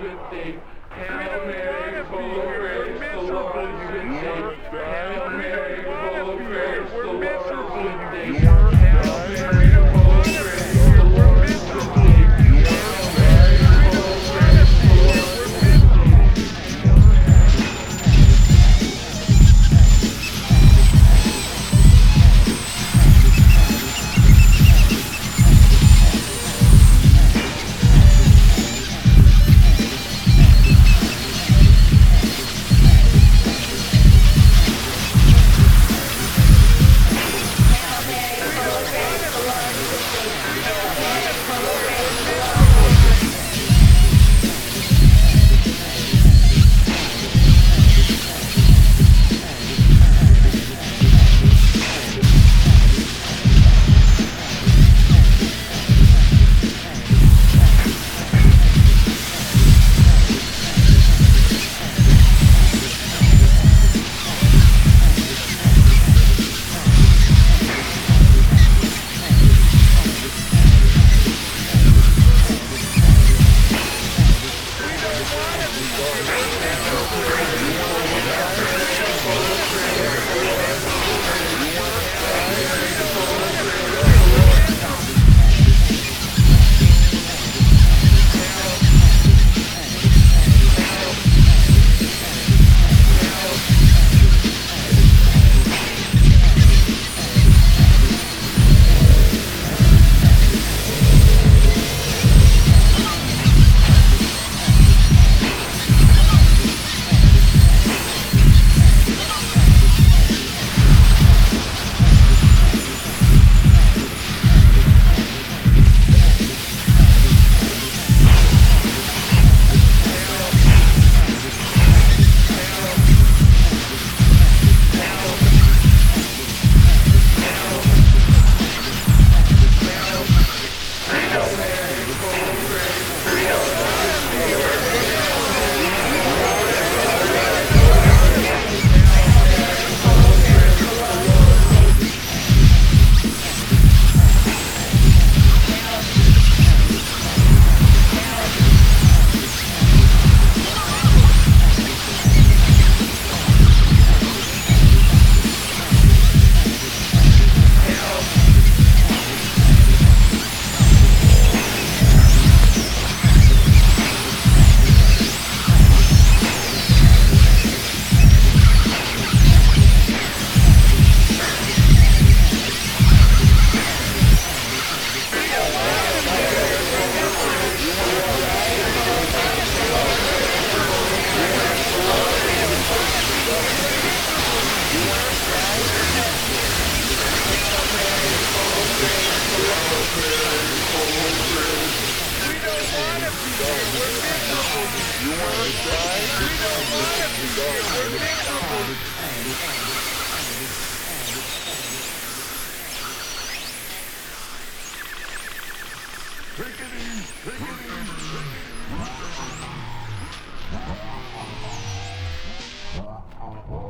with thee. Hail Mary, full of grace, the Lord is with thee. Hail Mary, full of grace, the Lord is with thee. Hail Mary, full of grace, the Lord is with thee. Hail Mary, full of grace, the Lord is with thee. Take it easy.